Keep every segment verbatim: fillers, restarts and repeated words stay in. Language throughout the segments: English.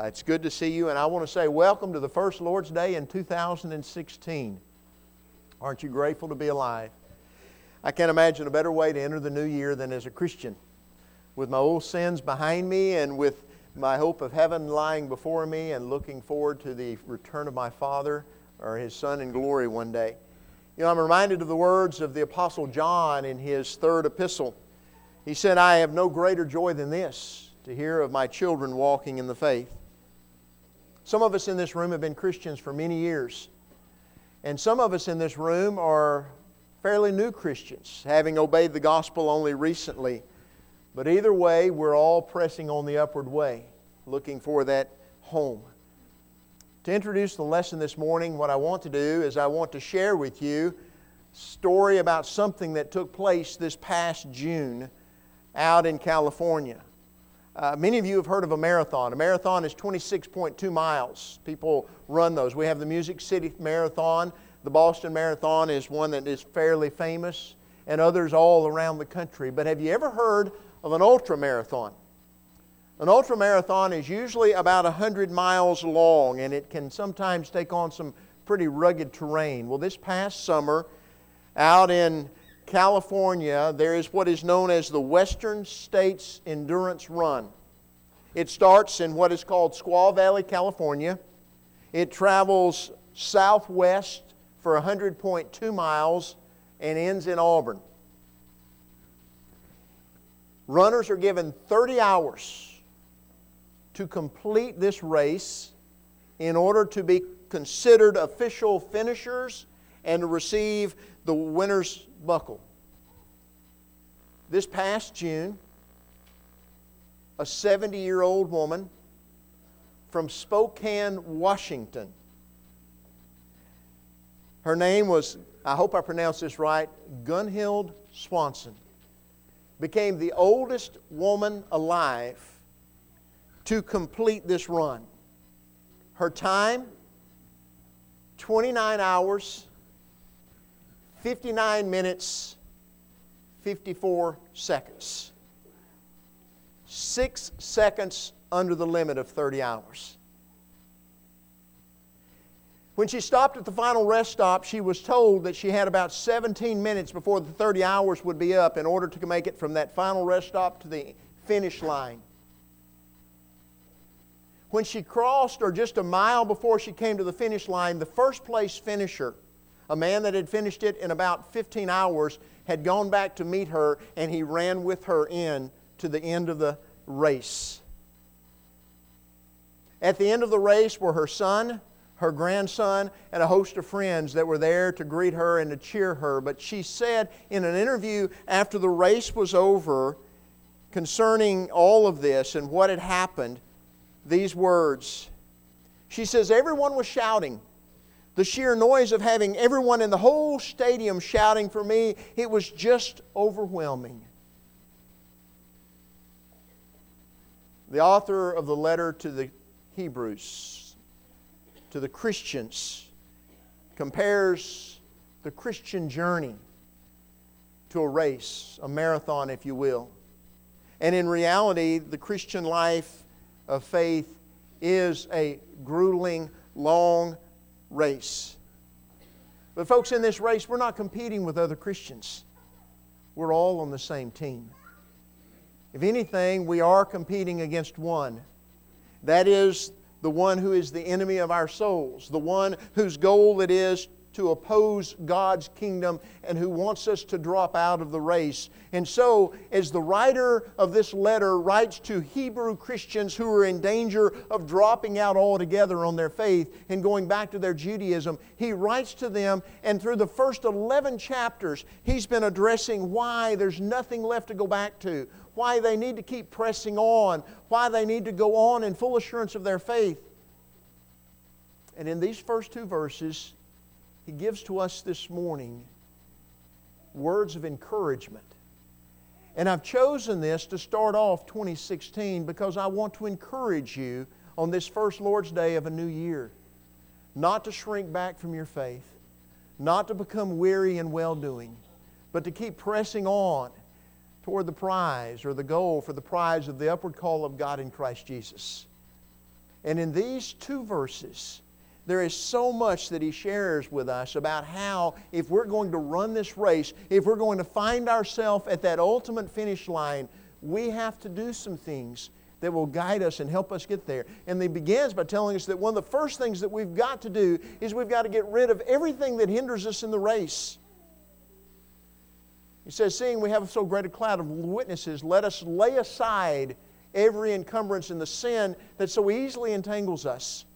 it's good to see you, and I want to say welcome to the first Lord's Day in two thousand sixteen. Aren't you grateful to be alive? I can't imagine a better way to enter the new year than as a Christian. With my old sins behind me and with my hope of heaven lying before me and looking forward to the return of my Father or His Son in glory one day. You know, I'm reminded of the words of the Apostle John in his third epistle. He said, "I have no greater joy than this, to hear of my children walking in the faith." Some of us in this room have been Christians for many years. And some of us in this room are fairly new Christians, having obeyed the gospel only recently. But either way, we're all pressing on the upward way, looking for that home. To introduce the lesson this morning, what I want to do is I want to share with you a story about something that took place this past June out in California. Uh, many of you have heard of a marathon. A marathon is twenty-six point two miles. People run those. We have the Music City Marathon. The Boston Marathon is one that is fairly famous, and others all around the country. But have you ever heard of an ultra marathon? An ultra marathon is usually about one hundred miles long, and it can sometimes take on some pretty rugged terrain. Well, this past summer, out in California, there is what is known as the Western States Endurance Run. It starts in what is called Squaw Valley, California. It travels southwest for one hundred point two miles and ends in Auburn. Runners are given thirty hours to complete this race in order to be considered official finishers and to receive the winner's buckle. This past June, a seventy-year-old woman from Spokane, Washington. Her name was, I hope I pronounced this right, Gunhild Swanson, became the oldest woman alive to complete this run. Her time, twenty-nine hours, fifty-nine minutes, fifty-four seconds. Six seconds under the limit of thirty hours. When she stopped at the final rest stop, she was told that she had about seventeen minutes before the thirty hours would be up in order to make it from that final rest stop to the finish line. When she crossed, or just a mile before she came to the finish line, the first place finisher, a man that had finished it in about fifteen hours, had gone back to meet her, and he ran with her in to the end of the race. At the end of the race were her son, her grandson, and a host of friends that were there to greet her and to cheer her. But she said in an interview after the race was over concerning all of this and what had happened, these words. She says, "Everyone was shouting. The sheer noise of having everyone in the whole stadium shouting for me, it was just overwhelming." The author of the letter to the Hebrews, to the Christians, compares the Christian journey to a race, a marathon, if you will. And in reality, the Christian life of faith is a grueling, long race. But folks, in this race, we're not competing with other Christians. We're all on the same team. If anything, we are competing against one. That is the one who is the enemy of our souls, the one whose goal it is to oppose God's kingdom and who wants us to drop out of the race. And so, as the writer of this letter writes to Hebrew Christians who are in danger of dropping out altogether on their faith and going back to their Judaism, he writes to them, and through the first eleven chapters, he's been addressing why there's nothing left to go back to, why they need to keep pressing on, why they need to go on in full assurance of their faith. And in these first two verses, he gives to us this morning words of encouragement. And I've chosen this to start off twenty sixteen because I want to encourage you on this first Lord's Day of a new year. Not to shrink back from your faith, not to become weary in well-doing, but to keep pressing on toward the prize or the goal for the prize of the upward call of God in Christ Jesus. And in these two verses, there is so much that he shares with us about how if we're going to run this race, if we're going to find ourselves at that ultimate finish line, we have to do some things that will guide us and help us get there. And he begins by telling us that one of the first things that we've got to do is we've got to get rid of everything that hinders us in the race. He says, seeing we have so great a cloud of witnesses, let us lay aside every encumbrance and the sin that so easily entangles us.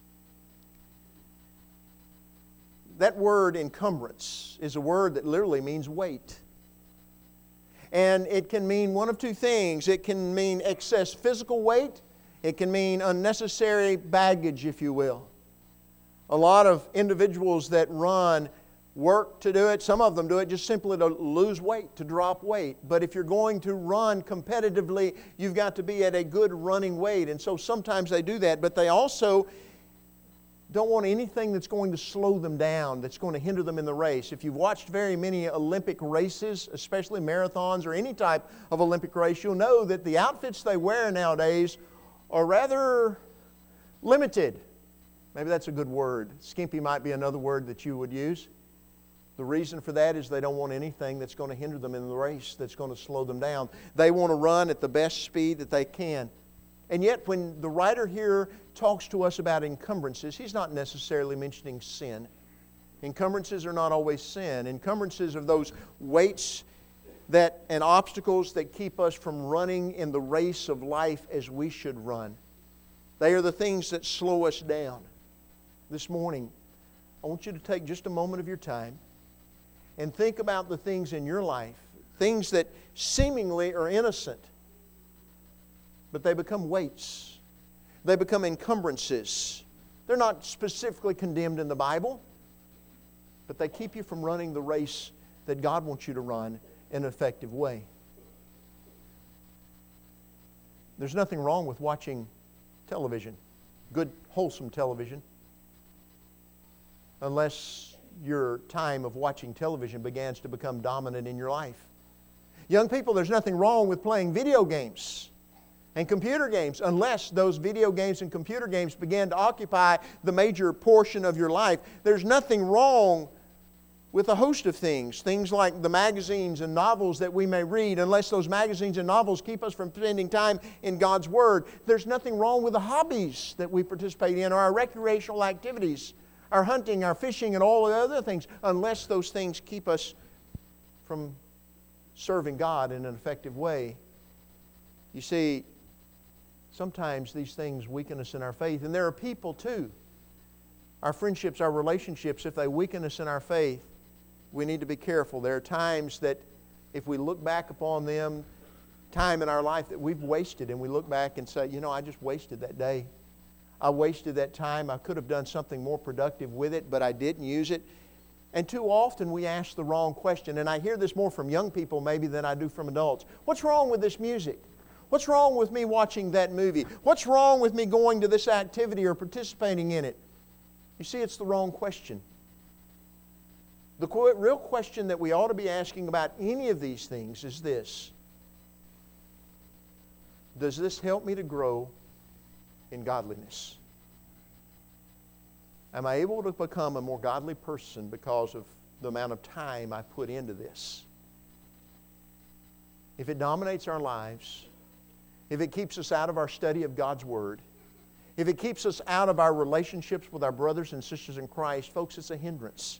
That word encumbrance is a word that literally means weight. And it can mean one of two things. It can mean excess physical weight. It can mean unnecessary baggage, if you will. A lot of individuals that run work to do it. Some of them do it just simply to lose weight, to drop weight. But if you're going to run competitively, you've got to be at a good running weight. And so sometimes they do that, but they also don't want anything that's going to slow them down, that's going to hinder them in the race. If you've watched very many Olympic races, especially marathons or any type of Olympic race, you'll know that the outfits they wear nowadays are rather limited. Maybe that's a good word. Skimpy might be another word that you would use. The reason for that is they don't want anything that's going to hinder them in the race, that's going to slow them down. They want to run at the best speed that they can. And yet when the writer here talks to us about encumbrances, he's not necessarily mentioning sin. Encumbrances are not always sin. Encumbrances are those weights that and obstacles that keep us from running in the race of life as we should run. They are the things that slow us down. This morning, I want you to take just a moment of your time and think about the things in your life, things that seemingly are innocent, but they become weights. They become encumbrances. They're not specifically condemned in the Bible, but they keep you from running the race that God wants you to run in an effective way. There's nothing wrong with watching television, good, wholesome television, unless your time of watching television begins to become dominant in your life. Young people, there's nothing wrong with playing video games and computer games, unless those video games and computer games begin to occupy the major portion of your life. There's nothing wrong with a host of things, things like the magazines and novels that we may read, unless those magazines and novels keep us from spending time in God's Word. There's nothing wrong with the hobbies that we participate in, or our recreational activities, our hunting, our fishing, and all the other things, unless those things keep us from serving God in an effective way. You see, sometimes these things weaken us in our faith. And there are people too. Our friendships, our relationships, if they weaken us in our faith, we need to be careful. There are times that if we look back upon them, time in our life that we've wasted, and we look back and say, you know, I just wasted that day. I wasted that time. I could have done something more productive with it, but I didn't use it. And too often we ask the wrong question. And I hear this more from young people maybe than I do from adults. What's wrong with this music? What's wrong with me watching that movie? What's wrong with me going to this activity or participating in it? You see, it's the wrong question. The qu- real question that we ought to be asking about any of these things is this: does this help me to grow in godliness? Am I able to become a more godly person because of the amount of time I put into this? If it dominates our lives, if it keeps us out of our study of God's Word, if it keeps us out of our relationships with our brothers and sisters in Christ, folks, it's a hindrance.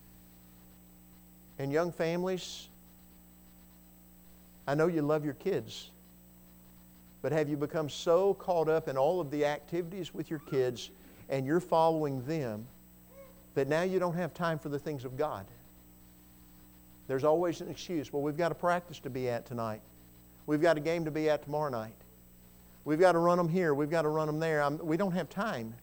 And young families, I know you love your kids, but have you become so caught up in all of the activities with your kids and you're following them that now you don't have time for the things of God? There's always an excuse. Well, we've got a practice to be at tonight. We've got a game to be at tomorrow night. We've got to run them here. We've got to run them there. I'm, we don't have time.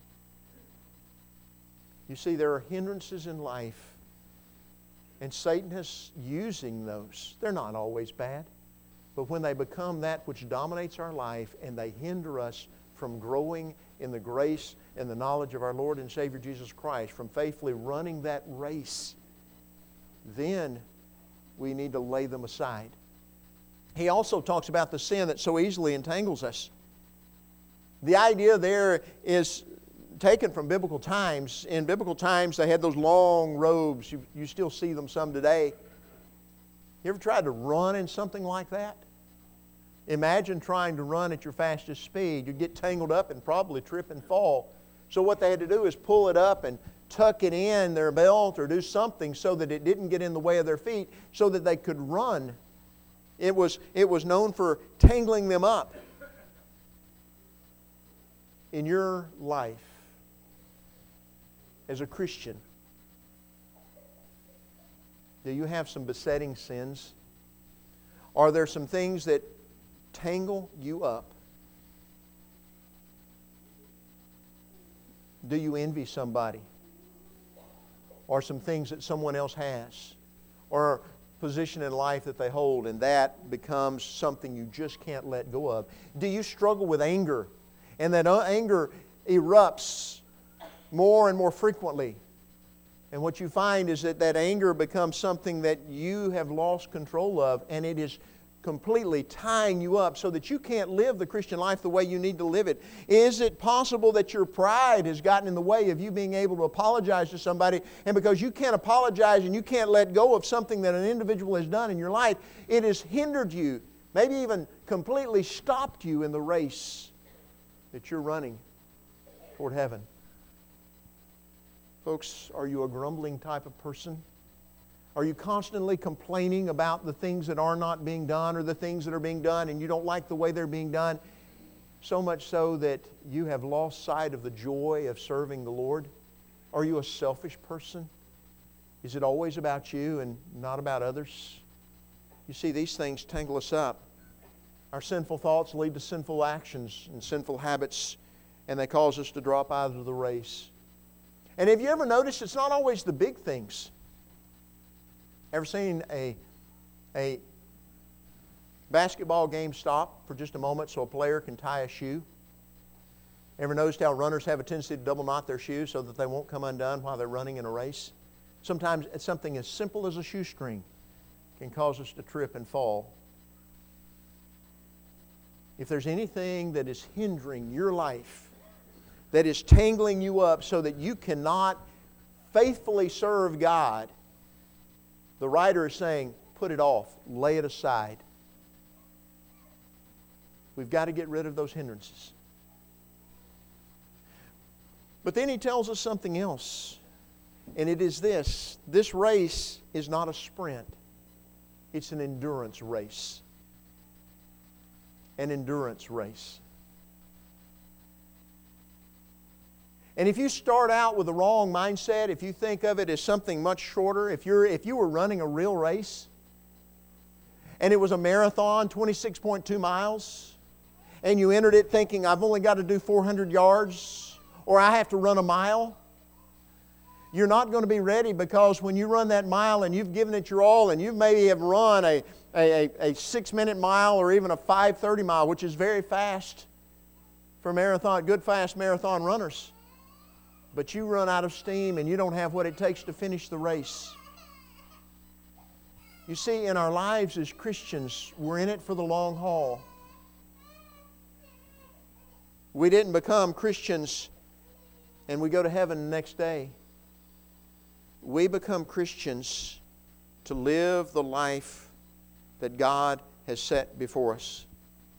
You see, there are hindrances in life, and Satan is using those. They're not always bad, but when they become that which dominates our life and they hinder us from growing in the grace and the knowledge of our Lord and Savior Jesus Christ, from faithfully running that race, then we need to lay them aside. He also talks about the sin that so easily entangles us. The idea there is taken from biblical times. In biblical times, they had those long robes. You, you still see them some today. You ever tried to run in something like that? Imagine trying to run at your fastest speed. You'd get tangled up and probably trip and fall. So what they had to do is pull it up and tuck it in their belt or do something so that it didn't get in the way of their feet so that they could run. It was, it was known for tangling them up. In your life as a Christian, do you have some besetting sins? Are there some things that tangle you up? Do you envy somebody? Or some things that someone else has? Or a position in life that they hold and that becomes something you just can't let go of? Do you struggle with anger? And that anger erupts more and more frequently. And what you find is that that anger becomes something that you have lost control of, and it is completely tying you up so that you can't live the Christian life the way you need to live it. Is it possible that your pride has gotten in the way of you being able to apologize to somebody, and because you can't apologize and you can't let go of something that an individual has done in your life, it has hindered you, maybe even completely stopped you in the race that you're running toward heaven? Folks, are you a grumbling type of person? Are you constantly complaining about the things that are not being done or the things that are being done and you don't like the way they're being done? So much so that you have lost sight of the joy of serving the Lord? Are you a selfish person? Is it always about you and not about others? You see, these things tangle us up. Our sinful thoughts lead to sinful actions and sinful habits, and they cause us to drop out of the race. And have you ever noticed it's not always the big things? Ever seen a, a basketball game stop for just a moment so a player can tie a shoe? Ever noticed how runners have a tendency to double knot their shoes so that they won't come undone while they're running in a race? Sometimes it's something as simple as a shoestring can cause us to trip and fall. If there's anything that is hindering your life, that is tangling you up so that you cannot faithfully serve God, the writer is saying, put it off, lay it aside. We've got to get rid of those hindrances. But then he tells us something else, and it is this: this race is not a sprint, it's an endurance race. An endurance race. And if you start out with the wrong mindset, if you think of it as something much shorter, if you're if you were running a real race and it was a marathon, twenty-six point two miles, and you entered it thinking, I've only got to do four hundred yards or I have to run a mile, you're not going to be ready, because when you run that mile and you've given it your all and you maybe have run a, a, a six-minute mile or even a five thirty mile, which is very fast for marathon, good fast marathon runners, but you run out of steam and you don't have what it takes to finish the race. You see, in our lives as Christians, we're in it for the long haul. We didn't become Christians and we go to heaven the next day. We become Christians to live the life that God has set before us.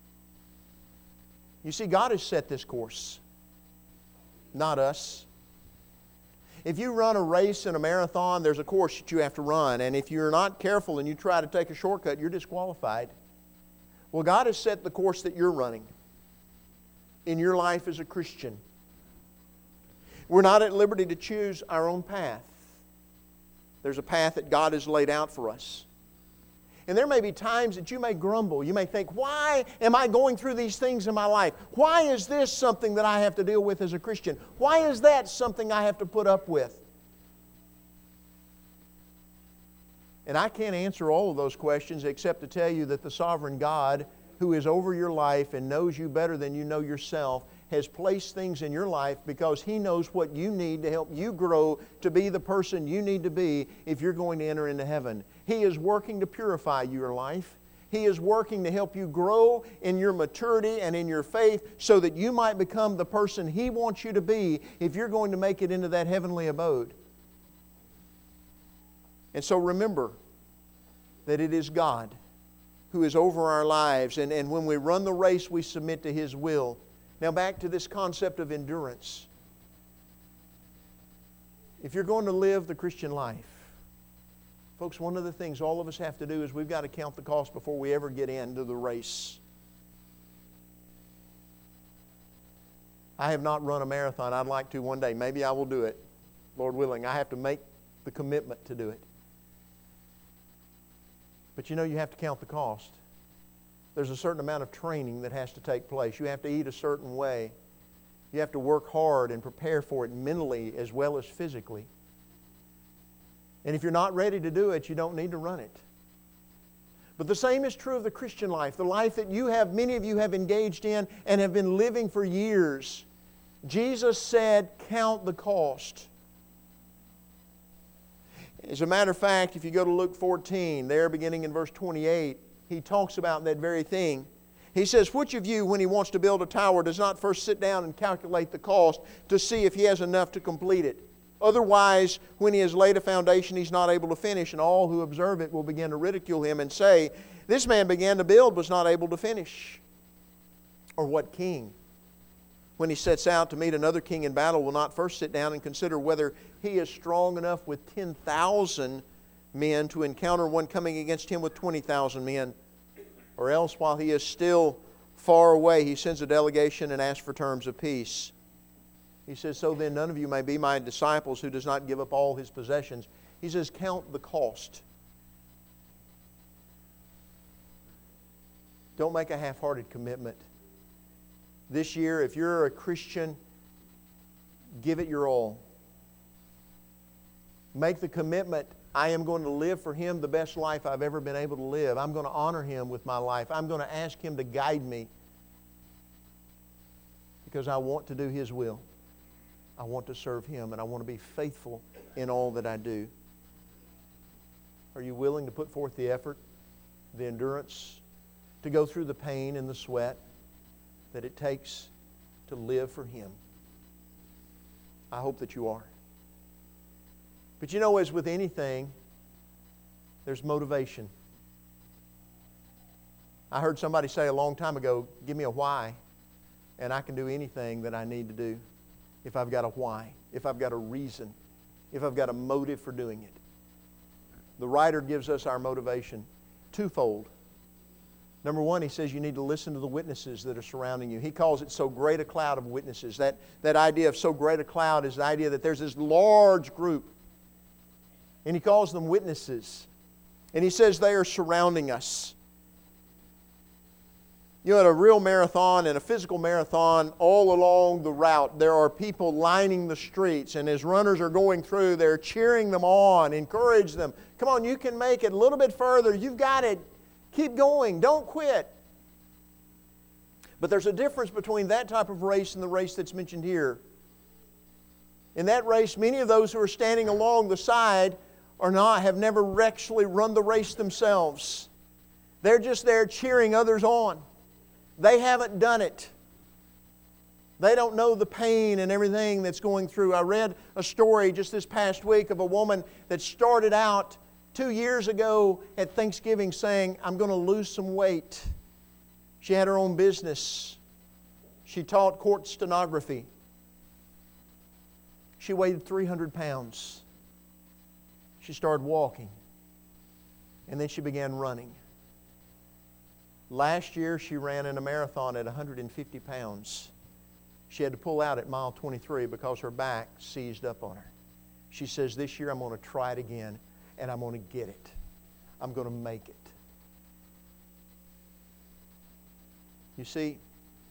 You see, God has set this course, not us. If you run a race in a marathon, there's a course that you have to run. And if you're not careful and you try to take a shortcut, you're disqualified. Well, God has set the course that you're running in your life as a Christian. We're not at liberty to choose our own path. There's a path that God has laid out for us. And there may be times that you may grumble. You may think, why am I going through these things in my life? Why is this something that I have to deal with as a Christian? Why is that something I have to put up with? And I can't answer all of those questions except to tell you that the sovereign God, who is over your life and knows you better than you know yourself, has placed things in your life because He knows what you need to help you grow to be the person you need to be if you're going to enter into heaven. He is working to purify your life. He is working to help you grow in your maturity and in your faith so that you might become the person He wants you to be if you're going to make it into that heavenly abode. And so remember that it is God who is over our lives. And, and when we run the race, we submit to His will. Now back to this concept of endurance. If you're going to live the Christian life, folks, one of the things all of us have to do is we've got to count the cost before we ever get into the race. I have not run a marathon. I'd like to one day. Maybe I will do it, Lord willing. I have to make the commitment to do it. But you know, you have to count the cost. There's a certain amount of training that has to take place. You have to eat a certain way. You have to work hard and prepare for it mentally as well as physically. And if you're not ready to do it, you don't need to run it. But the same is true of the Christian life, the life that you have, many of you have engaged in and have been living for years. Jesus said, count the cost. As a matter of fact, if you go to Luke fourteen, there beginning in verse twenty-eight, He talks about that very thing. He says, which of you, when he wants to build a tower, does not first sit down and calculate the cost to see if he has enough to complete it? Otherwise, when he has laid a foundation, he's not able to finish, and all who observe it will begin to ridicule him and say, this man began to build, was not able to finish. Or what king, when he sets out to meet another king in battle, will not first sit down and consider whether he is strong enough with ten thousand men to encounter one coming against him with twenty thousand men? Or else, while he is still far away, he sends a delegation and asks for terms of peace. He says, so then none of you may be my disciples who does not give up all his possessions. He says, count the cost. Don't make a half-hearted commitment. This year, if you're a Christian, give it your all. Make the commitment, I am going to live for Him the best life I've ever been able to live. I'm going to honor Him with my life. I'm going to ask Him to guide me because I want to do His will. I want to serve Him, and I want to be faithful in all that I do. Are you willing to put forth the effort, the endurance, to go through the pain and the sweat that it takes to live for Him? I hope that you are. But you know, as with anything, there's motivation. I heard somebody say a long time ago, give me a why, and I can do anything that I need to do if I've got a why, if I've got a reason, if I've got a motive for doing it. The writer gives us our motivation twofold. Number one, he says you need to listen to the witnesses that are surrounding you. He calls it so great a cloud of witnesses. That, that idea of so great a cloud is the idea that there's this large group. And he calls them witnesses. And he says they are surrounding us. You know, at a real marathon and a physical marathon, all along the route, there are people lining the streets. And as runners are going through, they're cheering them on, encourage them. Come on, you can make it a little bit further. You've got it. Keep going. Don't quit. But there's a difference between that type of race and the race that's mentioned here. In that race, many of those who are standing along the side are not, have never actually run the race themselves. They're just there cheering others on. They haven't done it. They don't know the pain and everything that's going through. I read a story just this past week of a woman that started out two years ago at Thanksgiving saying, I'm going to lose some weight. She had her own business. She taught court stenography. She weighed three hundred pounds. She started walking. And then she began running. Last year she ran in a marathon at one hundred fifty pounds. She had to pull out at mile twenty-three because her back seized up on her. She says, this year I'm going to try it again and I'm going to get it. I'm going to make it. You see,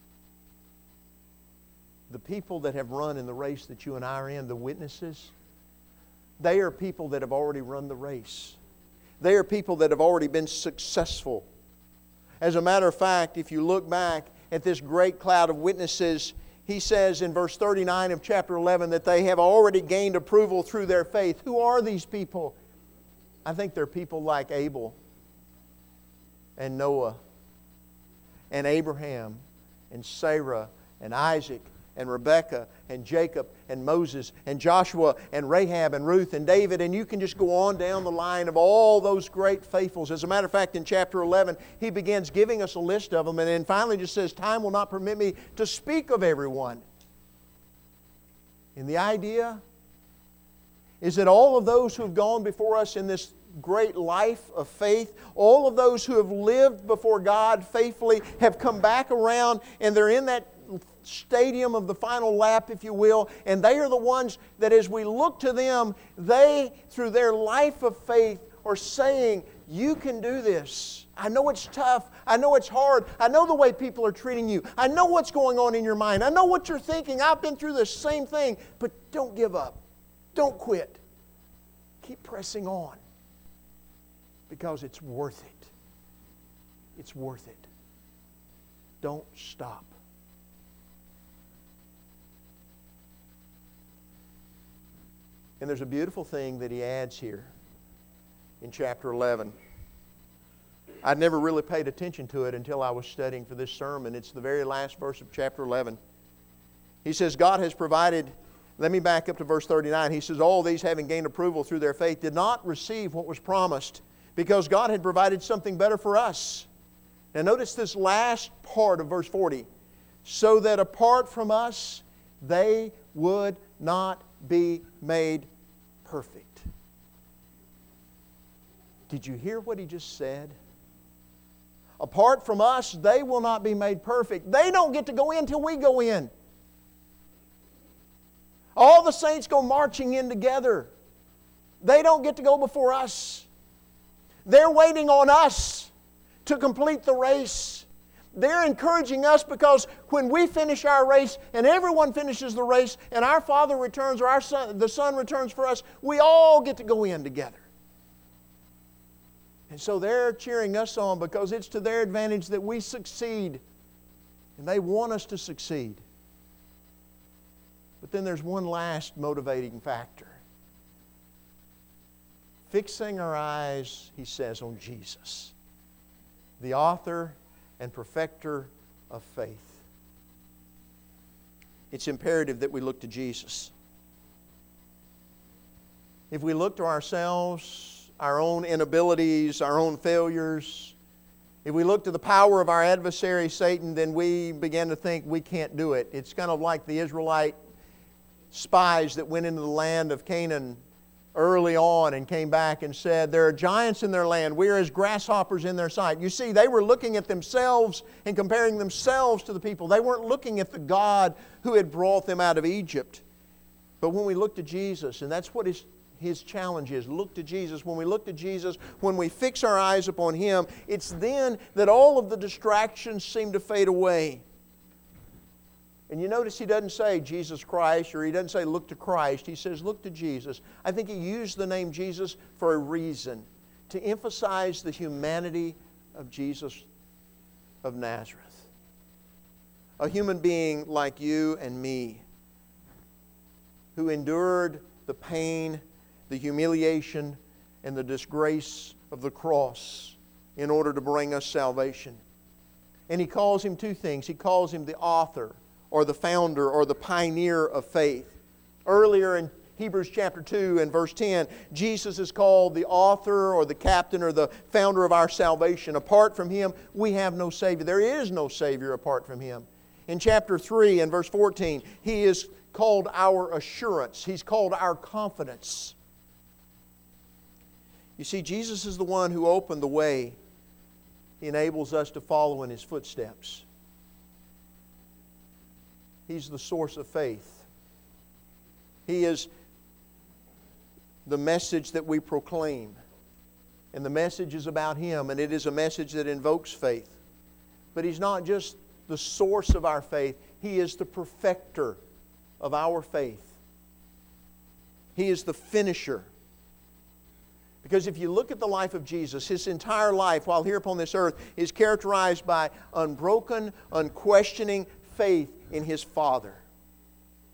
the people that have run in the race that you and I are in, the witnesses, they are people that have already run the race. They are people that have already been successful. As a matter of fact, if you look back at this great cloud of witnesses, he says in verse thirty-nine of chapter eleven that they have already gained approval through their faith. Who are these people? I think they're people like Abel. and Noah and Abraham and Sarah and Isaac and Rebekah and Jacob and Moses and Joshua and Rahab and Ruth and David, and you can just go on down the line of all those great faithfuls. As a matter of fact, in chapter eleven, he begins giving us a list of them, and then finally just says, time will not permit me to speak of everyone. And the idea is that all of those who have gone before us in this great life of faith, all of those who have lived before God faithfully have come back around, and they're in that stadium of the final lap, if you will, and they are the ones that as we look to them, they, through their life of faith, are saying, you can do this. I know it's tough. I know it's hard. I know the way people are treating you. I know what's going on in your mind. I know what you're thinking. I've been through the same thing. But don't give up. Don't quit. Keep pressing on. Because it's worth it. It's worth it. Don't stop. And there's a beautiful thing that he adds here in chapter eleven. I'd never really paid attention to it until I was studying for this sermon. It's the very last verse of chapter eleven. He says, God has provided, let me back up to verse thirty-nine. He says, all these having gained approval through their faith did not receive what was promised because God had provided something better for us. Now notice this last part of verse forty. So that apart from us, they would not be made perfect. Did you hear what he just said? Apart from us, they will not be made perfect. They don't get to go in till we go in. All the saints go marching in together. They don't get to go before us. They're waiting on us to complete the race. They're encouraging us because when we finish our race and everyone finishes the race and our Father returns or our son, the Son returns for us, we all get to go in together. And so they're cheering us on because it's to their advantage that we succeed. And they want us to succeed. But then there's one last motivating factor. Fixing our eyes, he says, on Jesus, the author and perfecter of faith. It's imperative that we look to Jesus. If we look to ourselves, our own inabilities, our own failures, if we look to the power of our adversary, Satan, then we begin to think we can't do it. It's kind of like the Israelite spies that went into the land of Canaan early on and came back and said, there are giants in their land. We are as grasshoppers in their sight. You see, they were looking at themselves and comparing themselves to the people. They weren't looking at the God who had brought them out of Egypt. But when we look to Jesus, and that's what his, his challenge is, look to Jesus. When we look to Jesus, when we fix our eyes upon Him, it's then that all of the distractions seem to fade away. And you notice he doesn't say Jesus Christ, or he doesn't say look to Christ. He says look to Jesus. I think he used the name Jesus for a reason, to emphasize the humanity of Jesus of Nazareth. A human being like you and me, who endured the pain, the humiliation, and the disgrace of the cross in order to bring us salvation. And he calls Him two things. He calls Him the author, or the founder, or the pioneer of faith. Earlier in Hebrews chapter two and verse ten, Jesus is called the author or the captain or the founder of our salvation. Apart from Him, we have no Savior. There is no Savior apart from Him. In chapter three and verse fourteen, He is called our assurance. He's called our confidence. You see, Jesus is the one who opened the way. He enables us to follow in His footsteps. He's the source of faith. He is the message that we proclaim. And the message is about Him, and it is a message that invokes faith. But He's not just the source of our faith. He is the perfecter of our faith. He is the finisher. Because if you look at the life of Jesus, His entire life while here upon this earth is characterized by unbroken, unquestioning faith in His Father.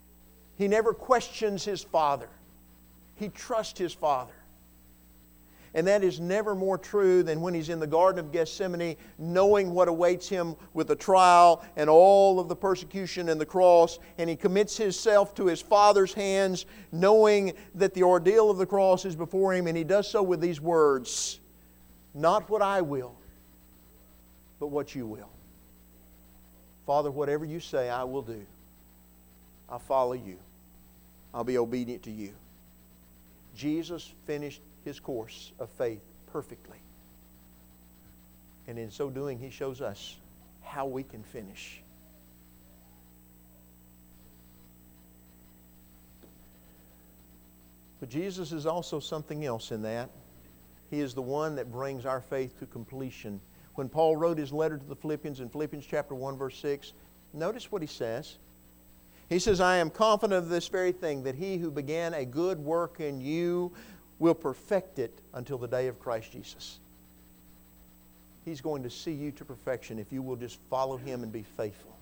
He never questions His Father. He trusts His Father. And that is never more true than when He's in the Garden of Gethsemane, knowing what awaits Him with the trial and all of the persecution and the cross. And He commits Himself to His Father's hands, knowing that the ordeal of the cross is before Him. And He does so with these words, "Not what I will, but what You will. Father, whatever You say, I will do. I'll follow You. I'll be obedient to You." Jesus finished His course of faith perfectly. And in so doing, He shows us how we can finish. But Jesus is also something else in that. He is the one that brings our faith to completion. When Paul wrote his letter to the Philippians in Philippians chapter one verse six, notice what he says. He says, "I am confident of this very thing, that He who began a good work in you will perfect it until the day of Christ Jesus." He's going to see you to perfection if you will just follow Him and be faithful.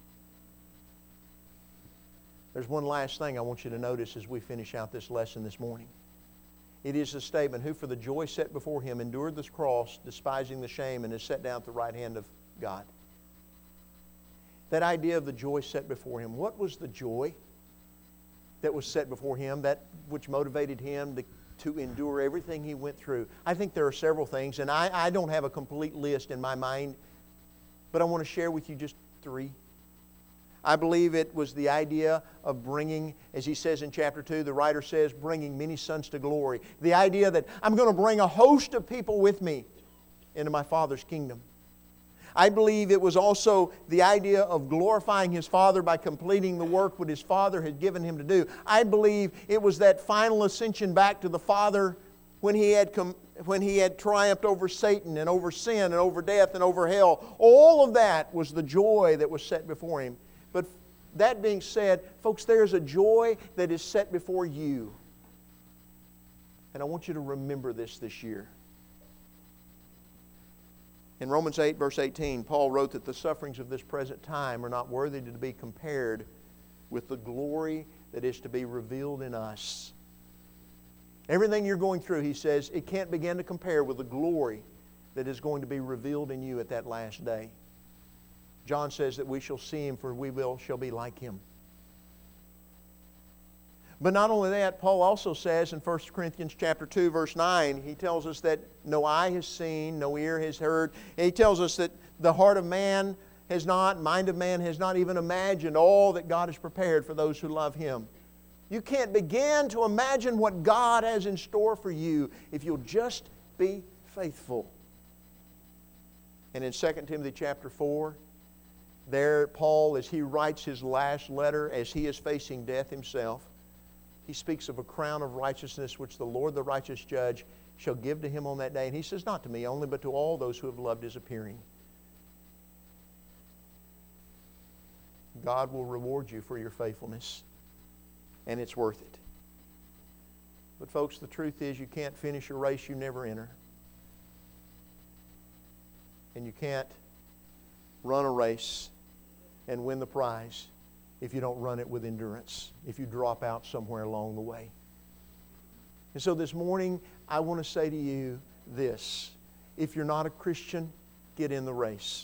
There's one last thing I want you to notice as we finish out this lesson this morning. It is the statement, "Who for the joy set before Him endured this cross, despising the shame, and is set down at the right hand of God." That idea of the joy set before Him. What was the joy that was set before Him, that which motivated Him to, to endure everything He went through? I think there are several things, and I, I don't have a complete list in my mind, but I want to share with you just three. I believe it was the idea of bringing, as he says in chapter two, the writer says, bringing many sons to glory. The idea that I'm going to bring a host of people with me into my Father's kingdom. I believe it was also the idea of glorifying His Father by completing the work that His Father had given Him to do. I believe it was that final ascension back to the Father when He had com- when He had triumphed over Satan and over sin and over death and over hell. All of that was the joy that was set before Him. But that being said, folks, there's a joy that is set before you. And I want you to remember this this year. In Romans eight, verse eighteen, Paul wrote that the sufferings of this present time are not worthy to be compared with the glory that is to be revealed in us. Everything you're going through, he says, it can't begin to compare with the glory that is going to be revealed in you at that last day. John says that we shall see Him, for we will shall be like Him. But not only that, Paul also says in First Corinthians chapter two, verse nine, he tells us that no eye has seen, no ear has heard. And he tells us that the heart of man has not, mind of man has not even imagined all that God has prepared for those who love Him. You can't begin to imagine what God has in store for you if you'll just be faithful. And in Second Timothy chapter four, there Paul, as he writes his last letter, as he is facing death himself, he speaks of a crown of righteousness which the Lord, the righteous judge, shall give to him on that day. And he says, not to me only, but to all those who have loved His appearing. God will reward you for your faithfulness, and it's worth it. But folks, the truth is you can't finish a race you never enter. And you can't run a race and win the prize if you don't run it with endurance, if you drop out somewhere along the way. And so this morning, I want to say to you this. If you're not a Christian, get in the race.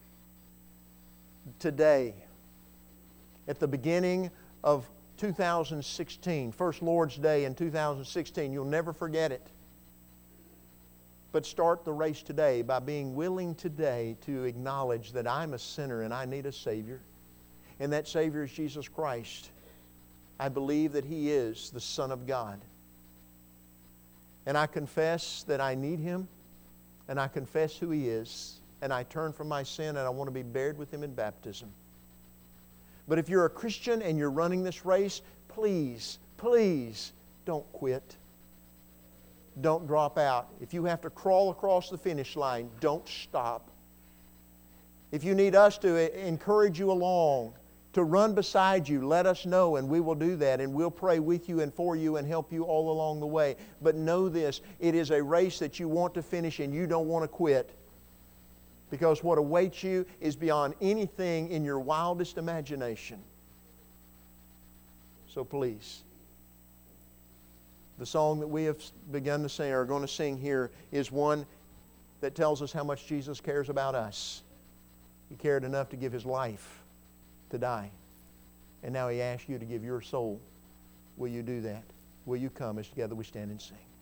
Today, at the beginning of two thousand sixteen, First Lord's Day in two thousand sixteen, you'll never forget it. But start the race today by being willing today to acknowledge that I'm a sinner and I need a Savior. And that Savior is Jesus Christ. I believe that He is the Son of God. And I confess that I need Him, and I confess who He is, and I turn from my sin and I want to be buried with Him in baptism. But if you're a Christian and you're running this race, please, please don't quit. Don't drop out. If you have to crawl across the finish line, don't stop. If you need us to encourage you along, to run beside you, let us know, and we will do that, and we'll pray with you and for you and help you all along the way. But know this, it is a race that you want to finish and you don't want to quit. Because what awaits you is beyond anything in your wildest imagination. So please, The song that we have begun to sing, or are going to sing here, is one that tells us how much Jesus cares about us. He cared enough to give His life to die. And now He asks you to give your soul. Will you do that? Will you come as together we stand and sing?